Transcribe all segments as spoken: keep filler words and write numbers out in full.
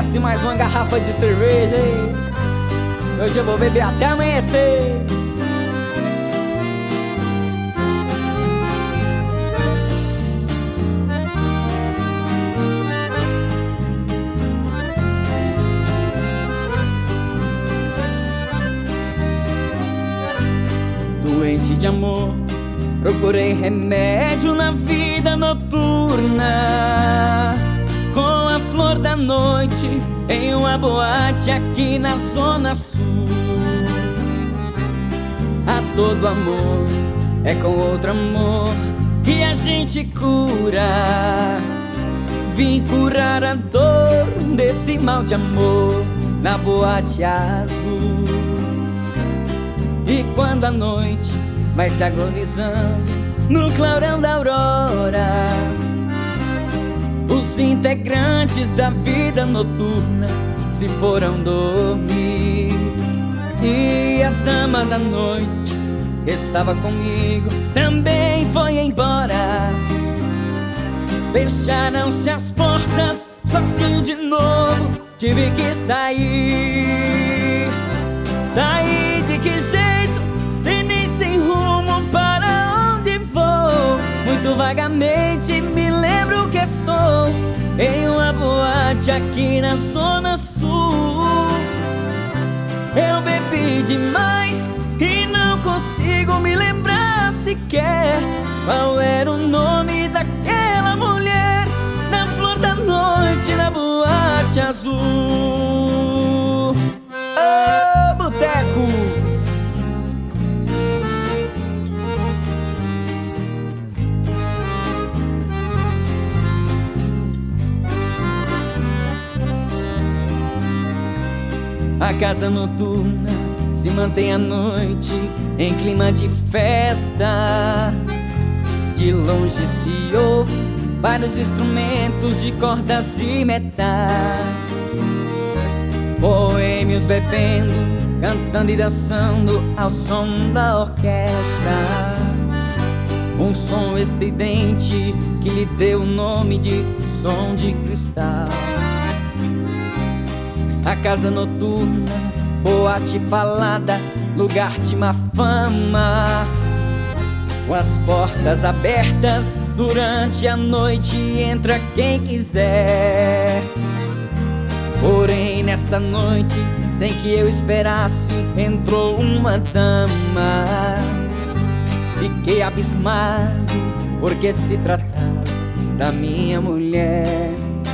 desce mais uma garrafa de cerveja aí. Hoje eu vou beber até amanhecer. Doente de amor, procurei remédio na vida noturna, com a flor da noite em uma boate aqui na Zona Sul. A todo amor é com outro amor que a gente cura. Vim curar a dor desse mal de amor na boate azul. E quando a noite vai se agonizando no clarão da aurora, os integrantes da vida noturna se foram dormir. E a dama da noite que estava comigo também foi embora. Fecharam-se as portas, sozinho de novo tive que sair. Sair de que jeito, sem nem sem rumo, para onde vou? Muito vagamente me lembro que estou em uma boate aqui na Zona Sul. Eu bebi demais e não consigo me lembrar sequer qual era o nome daquela mulher na flor da noite na boate azul. Ô, boteco! A casa noturna se mantém à noite em clima de festa. De longe se ouve vários instrumentos de cordas e metais, boêmios bebendo, cantando e dançando ao som da orquestra. Um som estridente que lhe deu o nome de som de cristal. A casa noturna, boate falada, lugar de má fama, com as portas abertas durante a noite, entra quem quiser. Porém nesta noite, sem que eu esperasse, entrou uma dama. Fiquei abismado, porque se tratava da minha mulher.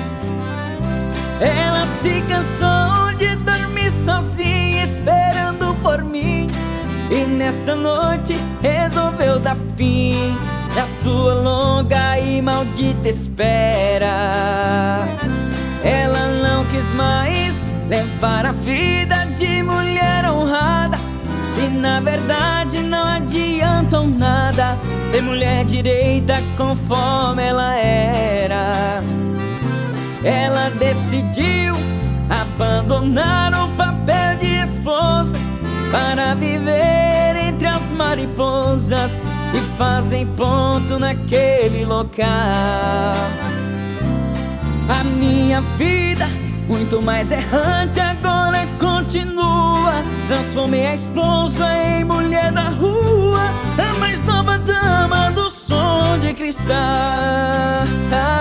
Ela se cansou de dormir sozinha, esperando por mim, e nessa noite resolveu dar fim à sua longa e maldita espera. Ela não quis mais levar a vida de mulher honrada, se na verdade não adiantou nada ser mulher direita conforme ela era. Ela decidiu abandonar o papel de esposa para viver entre as mariposas que fazem ponto naquele local. A minha vida, muito mais errante, agora continua. Transformei a esposa em mulher da rua, a mais nova dama do som de cristal.